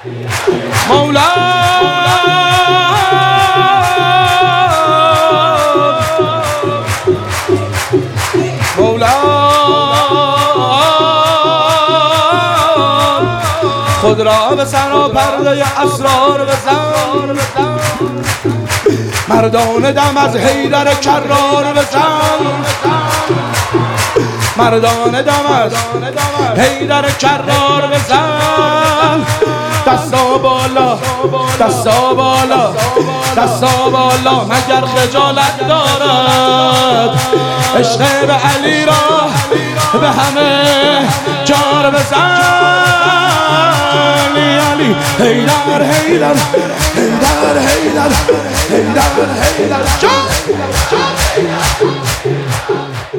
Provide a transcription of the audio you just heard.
مولا مولا خود را به سر پرده اسرار بزن، مردان دم از حیدر کرار بزن، مردان دم از حیدر کرار بزن. دستا بالا دستا بالا دستا بالا مگر خجالت دارد عشق به علی را به همه جار بزن. علی حیدر حیدر حیدر حیدر حیدر حیدر جان